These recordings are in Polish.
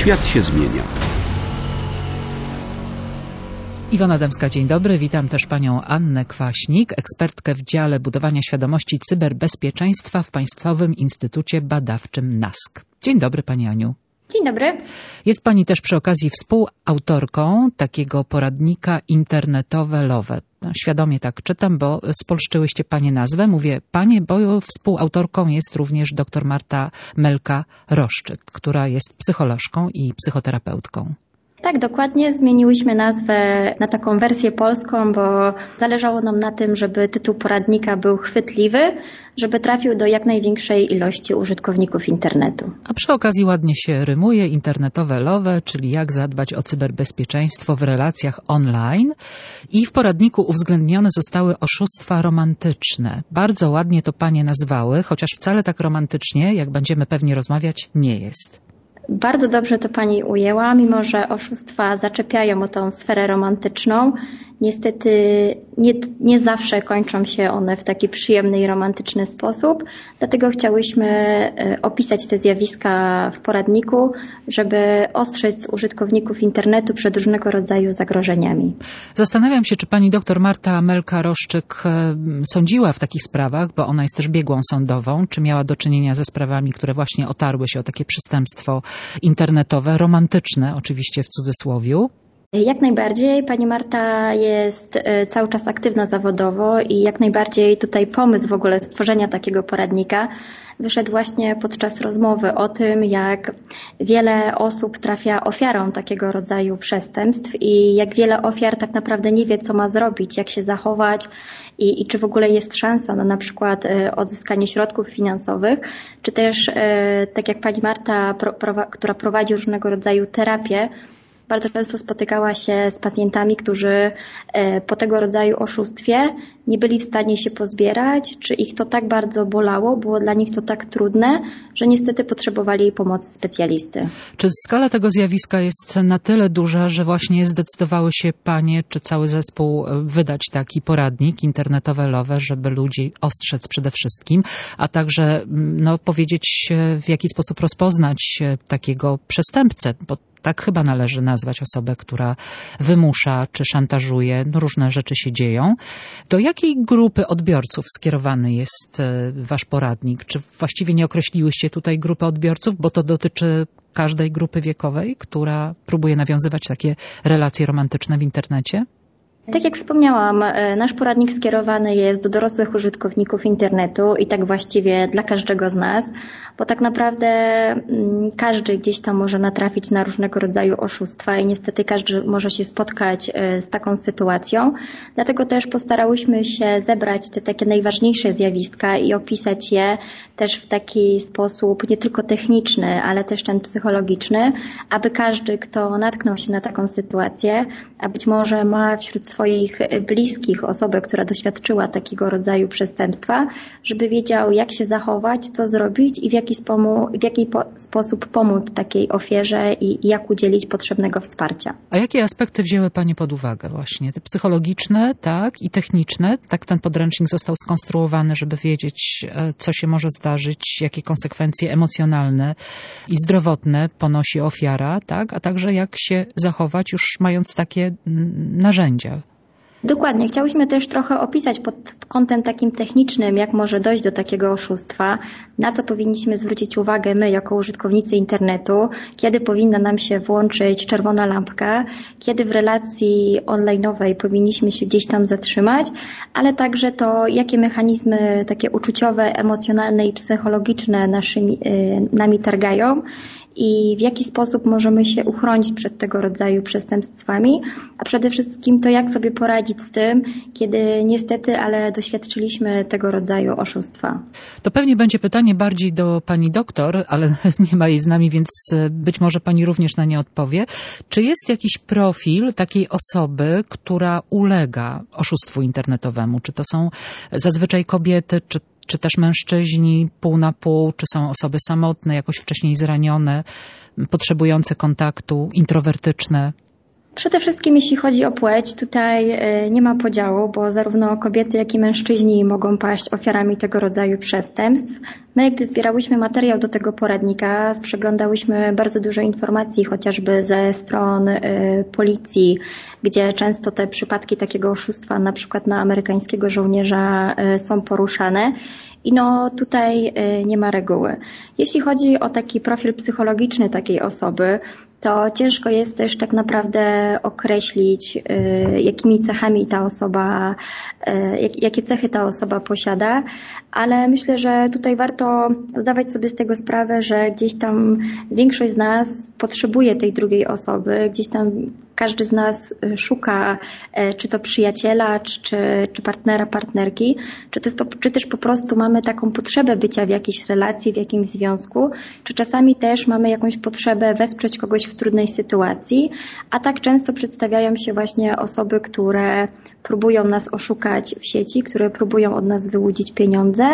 Świat się zmienia. Iwona Dębska, dzień dobry. Witam też panią Annę Kwaśnik, ekspertkę w dziale budowania świadomości cyberbezpieczeństwa w Państwowym Instytucie Badawczym NASK. Dzień dobry pani Aniu. Dzień dobry. Jest pani też przy okazji współautorką takiego poradnika internetowe-lowe. Świadomie tak czytam, bo spolszczyłyście panie nazwę. Mówię panie, bo współautorką jest również dr Marta Melka-Roszczyk, która jest psycholożką i psychoterapeutką. Tak, dokładnie. Zmieniłyśmy nazwę na taką wersję polską, bo zależało nam na tym, żeby tytuł poradnika był chwytliwy, żeby trafił do jak największej ilości użytkowników internetu. A przy okazji ładnie się rymuje internetowe-lowe, czyli jak zadbać o cyberbezpieczeństwo w relacjach online. I w poradniku uwzględnione zostały oszustwa romantyczne. Bardzo ładnie to panie nazwały, chociaż wcale tak romantycznie, jak będziemy pewnie rozmawiać, nie jest. Bardzo dobrze to pani ujęła, mimo że oszustwa zaczepiają o tą sferę romantyczną. Niestety nie zawsze kończą się one w taki przyjemny i romantyczny sposób, dlatego chciałyśmy opisać te zjawiska w poradniku, żeby ostrzec użytkowników internetu przed różnego rodzaju zagrożeniami. Zastanawiam się, czy pani doktor Marta Melka-Roszczyk sądziła w takich sprawach, bo ona jest też biegłą sądową, czy miała do czynienia ze sprawami, które właśnie otarły się o takie przestępstwo internetowe, romantyczne oczywiście w cudzysłowiu. Jak najbardziej. Pani Marta jest cały czas aktywna zawodowo i jak najbardziej tutaj pomysł w ogóle stworzenia takiego poradnika wyszedł właśnie podczas rozmowy o tym, jak wiele osób trafia ofiarą takiego rodzaju przestępstw i jak wiele ofiar tak naprawdę nie wie, co ma zrobić, jak się zachować i czy w ogóle jest szansa na przykład odzyskanie środków finansowych, czy też tak jak pani Marta, która prowadzi różnego rodzaju terapię, bardzo często spotykała się z pacjentami, którzy po tego rodzaju oszustwie nie byli w stanie się pozbierać, czy ich to tak bardzo bolało, było dla nich to tak trudne, że niestety potrzebowali pomocy specjalisty. Czy skala tego zjawiska jest na tyle duża, że właśnie zdecydowały się panie czy cały zespół wydać taki poradnik internetowe-lowe, żeby ludzi ostrzec przede wszystkim, a także powiedzieć, w jaki sposób rozpoznać takiego przestępcę, bo tak chyba należy nazwać osobę, która wymusza czy szantażuje. Różne rzeczy się dzieją. Do jakiej grupy odbiorców skierowany jest wasz poradnik? Czy właściwie nie określiłyście tutaj grupy odbiorców, bo to dotyczy każdej grupy wiekowej, która próbuje nawiązywać takie relacje romantyczne w internecie? Tak jak wspomniałam, nasz poradnik skierowany jest do dorosłych użytkowników internetu i tak właściwie dla każdego z nas, bo tak naprawdę każdy gdzieś tam może natrafić na różnego rodzaju oszustwa i niestety każdy może się spotkać z taką sytuacją. Dlatego też postarałyśmy się zebrać te takie najważniejsze zjawiska i opisać je też w taki sposób nie tylko techniczny, ale też ten psychologiczny, aby każdy, kto natknął się na taką sytuację, a być może ma wśród swoich bliskich osobę, która doświadczyła takiego rodzaju przestępstwa, żeby wiedział, jak się zachować, co zrobić i w jaki sposób pomóc takiej ofierze i jak udzielić potrzebnego wsparcia. A jakie aspekty wzięły panie pod uwagę właśnie? Te psychologiczne, tak, i techniczne? Tak ten podręcznik został skonstruowany, żeby wiedzieć, co się może zdarzyć, jakie konsekwencje emocjonalne i zdrowotne ponosi ofiara, tak, a także jak się zachować już mając takie narzędzia. Dokładnie. Chciałyśmy też trochę opisać pod kątem takim technicznym, jak może dojść do takiego oszustwa, na co powinniśmy zwrócić uwagę my jako użytkownicy internetu, kiedy powinna nam się włączyć czerwona lampka, kiedy w relacji online'owej powinniśmy się gdzieś tam zatrzymać, ale także to, jakie mechanizmy takie uczuciowe, emocjonalne i psychologiczne nami targają i w jaki sposób możemy się uchronić przed tego rodzaju przestępstwami, a przede wszystkim to, jak sobie poradzić z tym, kiedy niestety, ale doświadczyliśmy tego rodzaju oszustwa. To pewnie będzie pytanie bardziej do pani doktor, ale nie ma jej z nami, więc być może pani również na nie odpowie. Czy jest jakiś profil takiej osoby, która ulega oszustwu internetowemu? Czy to są zazwyczaj kobiety, czy też mężczyźni pół na pół, czy są osoby samotne, jakoś wcześniej zranione, potrzebujące kontaktu, introwertyczne? Przede wszystkim jeśli chodzi o płeć, tutaj nie ma podziału, bo zarówno kobiety, jak i mężczyźni mogą paść ofiarami tego rodzaju przestępstw. My, gdy zbierałyśmy materiał do tego poradnika, przeglądałyśmy bardzo dużo informacji, chociażby ze stron policji, gdzie często te przypadki takiego oszustwa, na przykład na amerykańskiego żołnierza, są poruszane. I tutaj nie ma reguły. Jeśli chodzi o taki profil psychologiczny takiej osoby, to ciężko jest też tak naprawdę określić, jakimi cechami ta osoba, jakie cechy ta osoba posiada, ale myślę, że tutaj warto zdawać sobie z tego sprawę, że gdzieś tam większość z nas potrzebuje tej drugiej osoby, gdzieś tam każdy z nas szuka czy to przyjaciela, czy partnera, partnerki, czy też po prostu mamy taką potrzebę bycia w jakiejś relacji, w jakimś związku, czy czasami też mamy jakąś potrzebę wesprzeć kogoś w trudnej sytuacji, a tak często przedstawiają się właśnie osoby, które próbują nas oszukać w sieci, które próbują od nas wyłudzić pieniądze,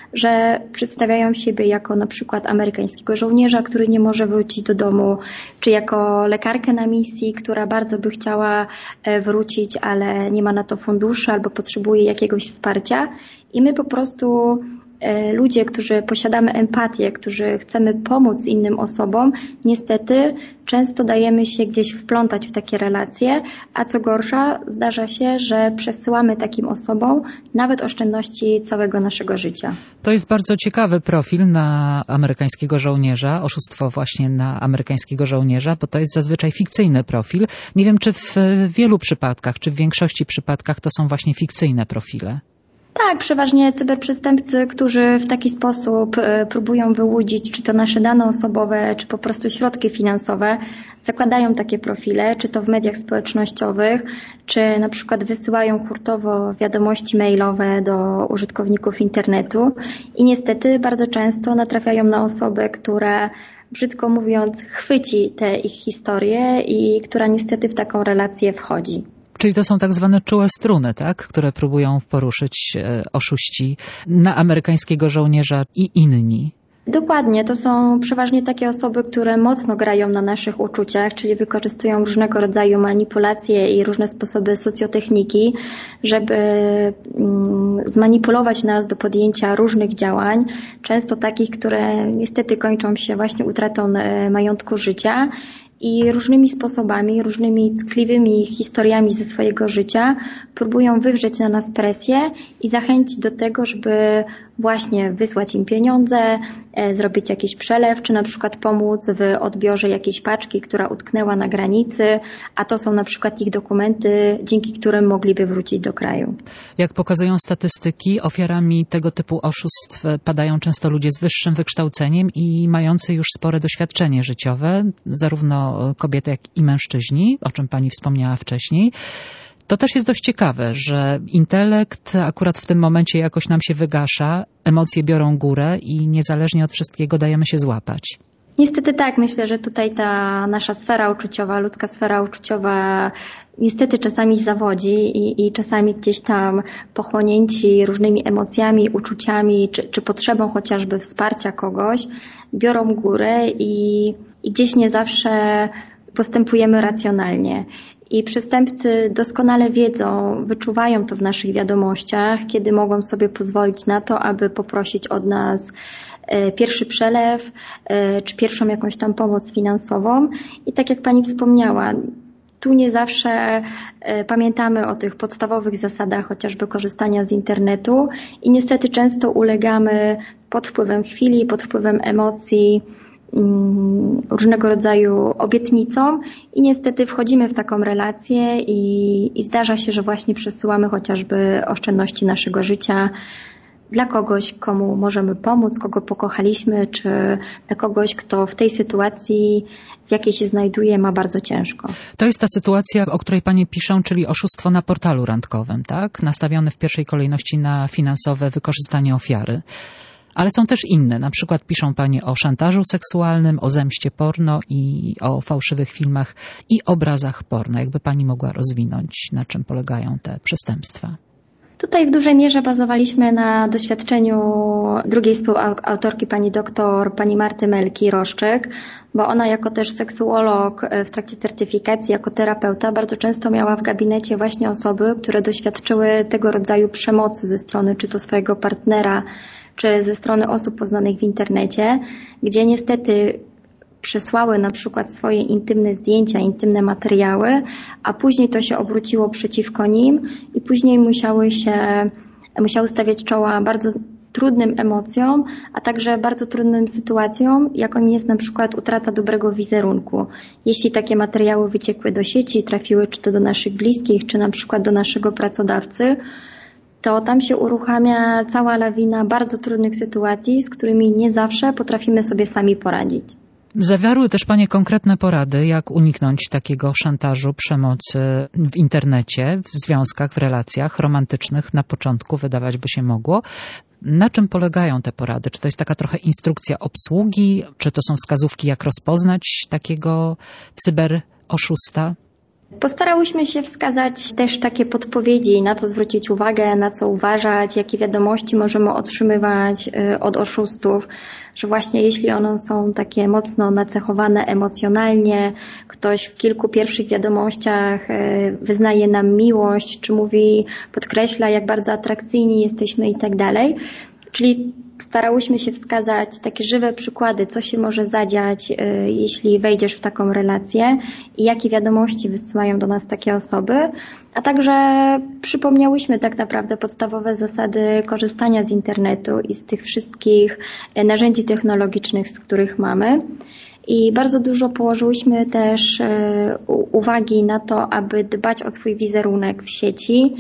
że przedstawiają siebie jako na przykład amerykańskiego żołnierza, który nie może wrócić do domu, czy jako lekarkę na misji, która bardzo by chciała wrócić, ale nie ma na to funduszy albo potrzebuje jakiegoś wsparcia. I my po prostu ludzie, którzy posiadamy empatię, którzy chcemy pomóc innym osobom, niestety często dajemy się gdzieś wplątać w takie relacje, a co gorsza, zdarza się, że przesyłamy takim osobom nawet oszczędności całego naszego życia. To jest bardzo ciekawy profil na amerykańskiego żołnierza, oszustwo właśnie na amerykańskiego żołnierza, bo to jest zazwyczaj fikcyjny profil. Nie wiem, czy w wielu przypadkach, czy w większości przypadkach to są właśnie fikcyjne profile. Tak, przeważnie cyberprzestępcy, którzy w taki sposób próbują wyłudzić czy to nasze dane osobowe, czy po prostu środki finansowe, zakładają takie profile, czy to w mediach społecznościowych, czy na przykład wysyłają hurtowo wiadomości mailowe do użytkowników internetu i niestety bardzo często natrafiają na osobę, która, brzydko mówiąc, chwyci te ich historie i która niestety w taką relację wchodzi. Czyli to są tak zwane czułe struny, tak, które próbują poruszyć oszuści na amerykańskiego żołnierza i inni. Dokładnie, to są przeważnie takie osoby, które mocno grają na naszych uczuciach, czyli wykorzystują różnego rodzaju manipulacje i różne sposoby socjotechniki, żeby zmanipulować nas do podjęcia różnych działań, często takich, które niestety kończą się właśnie utratą majątku życia. I różnymi sposobami, różnymi ckliwymi historiami ze swojego życia próbują wywrzeć na nas presję i zachęcić do tego, żeby właśnie wysłać im pieniądze, zrobić jakiś przelew, czy na przykład pomóc w odbiorze jakiejś paczki, która utknęła na granicy, a to są na przykład ich dokumenty, dzięki którym mogliby wrócić do kraju. Jak pokazują statystyki, ofiarami tego typu oszustw padają często ludzie z wyższym wykształceniem i mający już spore doświadczenie życiowe, zarówno kobiety, jak i mężczyźni, o czym pani wspomniała wcześniej. To też jest dość ciekawe, że intelekt akurat w tym momencie jakoś nam się wygasza, emocje biorą górę i niezależnie od wszystkiego dajemy się złapać. Niestety tak, myślę, że tutaj ta nasza sfera uczuciowa, ludzka sfera uczuciowa niestety czasami zawodzi i czasami gdzieś tam pochłonięci różnymi emocjami, uczuciami czy potrzebą chociażby wsparcia kogoś biorą górę i gdzieś nie zawsze postępujemy racjonalnie. I przestępcy doskonale wiedzą, wyczuwają to w naszych wiadomościach, kiedy mogą sobie pozwolić na to, aby poprosić od nas pierwszy przelew, czy pierwszą jakąś tam pomoc finansową. I tak jak pani wspomniała, tu nie zawsze pamiętamy o tych podstawowych zasadach chociażby korzystania z internetu i niestety często ulegamy pod wpływem chwili, pod wpływem emocji, różnego rodzaju obietnicom i niestety wchodzimy w taką relację i zdarza się, że właśnie przesyłamy chociażby oszczędności naszego życia dla kogoś, komu możemy pomóc, kogo pokochaliśmy, czy dla kogoś, kto w tej sytuacji, w jakiej się znajduje, ma bardzo ciężko. To jest ta sytuacja, o której pani piszą, czyli oszustwo na portalu randkowym, tak? Nastawione w pierwszej kolejności na finansowe wykorzystanie ofiary. Ale są też inne, na przykład piszą panie o szantażu seksualnym, o zemście porno i o fałszywych filmach i obrazach porno. Jakby pani mogła rozwinąć, na czym polegają te przestępstwa? Tutaj w dużej mierze bazowaliśmy na doświadczeniu drugiej współautorki, pani Marty Melki-Roszczyk, bo ona jako też seksuolog w trakcie certyfikacji, jako terapeuta bardzo często miała w gabinecie właśnie osoby, które doświadczyły tego rodzaju przemocy ze strony czy to swojego partnera, czy ze strony osób poznanych w internecie, gdzie niestety przesłały na przykład swoje intymne zdjęcia, intymne materiały, a później to się obróciło przeciwko nim i później musiały stawiać czoła bardzo trudnym emocjom, a także bardzo trudnym sytuacjom, jaką jest na przykład utrata dobrego wizerunku. Jeśli takie materiały wyciekły do sieci, trafiły czy to do naszych bliskich, czy na przykład do naszego pracodawcy, to tam się uruchamia cała lawina bardzo trudnych sytuacji, z którymi nie zawsze potrafimy sobie sami poradzić. Zawarły też Panie konkretne porady, jak uniknąć takiego szantażu, przemocy w internecie, w związkach, w relacjach romantycznych. Na początku wydawać by się mogło. Na czym polegają te porady? Czy to jest taka trochę instrukcja obsługi? Czy to są wskazówki, jak rozpoznać takiego cyberoszusta? Postarałyśmy się wskazać też takie podpowiedzi, na co zwrócić uwagę, na co uważać, jakie wiadomości możemy otrzymywać od oszustów, że właśnie jeśli one są takie mocno nacechowane emocjonalnie, ktoś w kilku pierwszych wiadomościach wyznaje nam miłość, czy podkreśla, jak bardzo atrakcyjni jesteśmy i tak dalej. Czyli starałyśmy się wskazać takie żywe przykłady, co się może zadziać, jeśli wejdziesz w taką relację i jakie wiadomości wysyłają do nas takie osoby, a także przypomniałyśmy tak naprawdę podstawowe zasady korzystania z internetu i z tych wszystkich narzędzi technologicznych, z których mamy. I bardzo dużo położyłyśmy też uwagi na to, aby dbać o swój wizerunek w sieci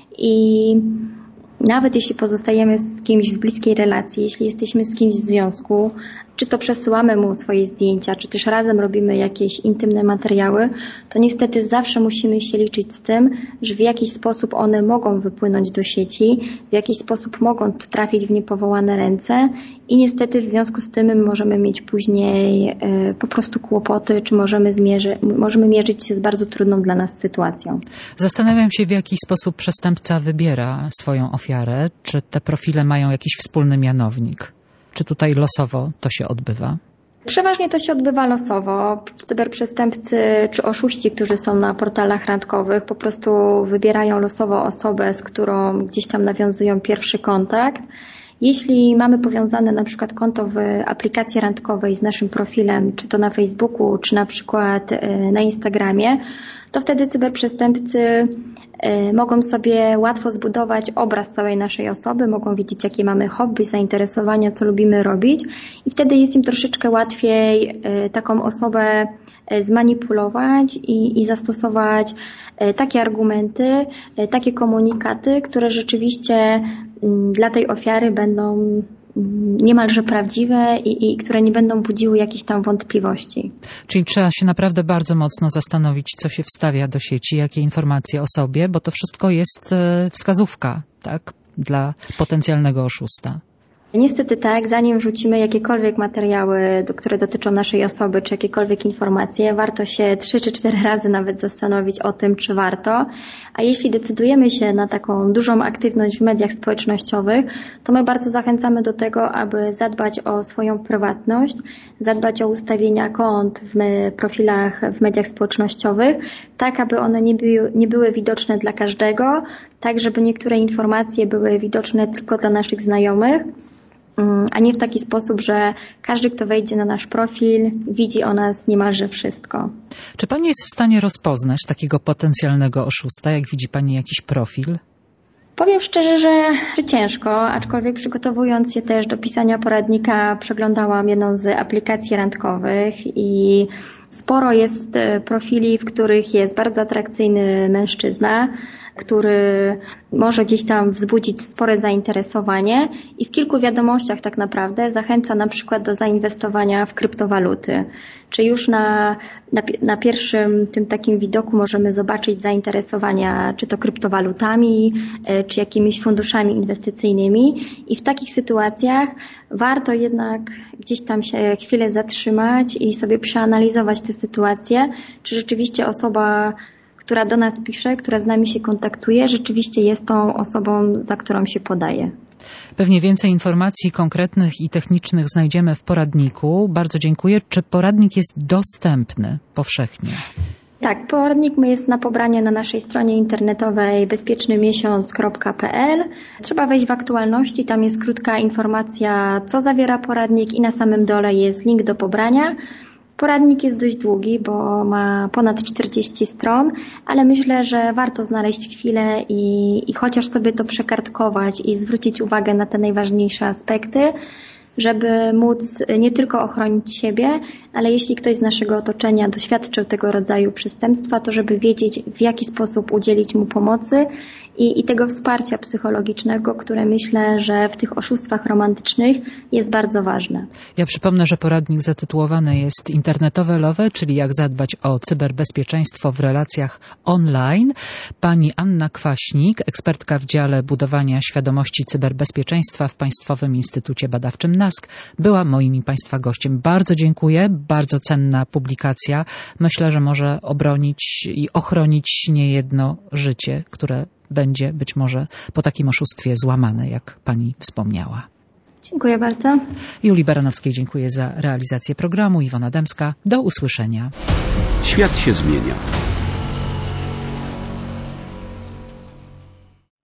i nawet jeśli pozostajemy z kimś w bliskiej relacji, jeśli jesteśmy z kimś w związku, czy to przesyłamy mu swoje zdjęcia, czy też razem robimy jakieś intymne materiały, to niestety zawsze musimy się liczyć z tym, że w jakiś sposób one mogą wypłynąć do sieci, w jakiś sposób mogą trafić w niepowołane ręce i niestety w związku z tym możemy mieć później po prostu kłopoty, czy możemy mierzyć się z bardzo trudną dla nas sytuacją. Zastanawiam się, w jaki sposób przestępca wybiera swoją ofiarę. Czy te profile mają jakiś wspólny mianownik? Czy tutaj losowo to się odbywa? Przeważnie to się odbywa losowo. Cyberprzestępcy czy oszuści, którzy są na portalach randkowych, po prostu wybierają losowo osobę, z którą gdzieś tam nawiązują pierwszy kontakt. Jeśli mamy powiązane na przykład konto w aplikacji randkowej z naszym profilem, czy to na Facebooku, czy na przykład na Instagramie, to wtedy cyberprzestępcy mogą sobie łatwo zbudować obraz całej naszej osoby, mogą wiedzieć, jakie mamy hobby, zainteresowania, co lubimy robić i wtedy jest im troszeczkę łatwiej taką osobę zmanipulować i zastosować takie argumenty, takie komunikaty, które rzeczywiście dla tej ofiary będą niemalże prawdziwe i które nie będą budziły jakichś tam wątpliwości. Czyli trzeba się naprawdę bardzo mocno zastanowić, co się wstawia do sieci, jakie informacje o sobie, bo to wszystko jest wskazówka, tak, dla potencjalnego oszusta. Niestety tak, zanim wrzucimy jakiekolwiek materiały, które dotyczą naszej osoby, czy jakiekolwiek informacje, warto się 3 czy 4 razy nawet zastanowić o tym, czy warto. A jeśli decydujemy się na taką dużą aktywność w mediach społecznościowych, to my bardzo zachęcamy do tego, aby zadbać o swoją prywatność, zadbać o ustawienia kont w profilach w mediach społecznościowych, tak aby one nie były widoczne dla każdego, tak żeby niektóre informacje były widoczne tylko dla naszych znajomych, a nie w taki sposób, że każdy, kto wejdzie na nasz profil, widzi o nas niemalże wszystko. Czy Pani jest w stanie rozpoznać takiego potencjalnego oszusta, jak widzi Pani jakiś profil? Powiem szczerze, że ciężko, aczkolwiek przygotowując się też do pisania poradnika, przeglądałam jedną z aplikacji randkowych i sporo jest profili, w których jest bardzo atrakcyjny mężczyzna, który może gdzieś tam wzbudzić spore zainteresowanie i w kilku wiadomościach tak naprawdę zachęca na przykład do zainwestowania w kryptowaluty. Czy już na pierwszym tym takim widoku możemy zobaczyć zainteresowania czy to kryptowalutami, czy jakimiś funduszami inwestycyjnymi i w takich sytuacjach warto jednak gdzieś tam się chwilę zatrzymać i sobie przeanalizować tę sytuację, czy rzeczywiście osoba, która do nas pisze, która z nami się kontaktuje, rzeczywiście jest tą osobą, za którą się podaje. Pewnie więcej informacji konkretnych i technicznych znajdziemy w poradniku. Bardzo dziękuję. Czy poradnik jest dostępny powszechnie? Tak, poradnik jest na pobranie na naszej stronie internetowej bezpiecznymiesiąc.pl. Trzeba wejść w aktualności, tam jest krótka informacja, co zawiera poradnik i na samym dole jest link do pobrania. Poradnik jest dość długi, bo ma ponad 40 stron, ale myślę, że warto znaleźć chwilę i chociaż sobie to przekartkować i zwrócić uwagę na te najważniejsze aspekty, żeby móc nie tylko ochronić siebie, ale jeśli ktoś z naszego otoczenia doświadczył tego rodzaju przestępstwa, to żeby wiedzieć, w jaki sposób udzielić mu pomocy i tego wsparcia psychologicznego, które myślę, że w tych oszustwach romantycznych jest bardzo ważne. Ja przypomnę, że poradnik zatytułowany jest Internetowe Love, czyli jak zadbać o cyberbezpieczeństwo w relacjach online. Pani Anna Kwaśnik, ekspertka w dziale budowania świadomości cyberbezpieczeństwa w Państwowym Instytucie Badawczym NASK, była moim i Państwa gościem. Bardzo dziękuję, bardzo cenna publikacja. Myślę, że może obronić i ochronić niejedno życie, które będzie być może po takim oszustwie złamane, jak pani wspomniała. Dziękuję bardzo. Julii Baranowskiej dziękuję za realizację programu. Iwona Dębska. Do usłyszenia. Świat się zmienia.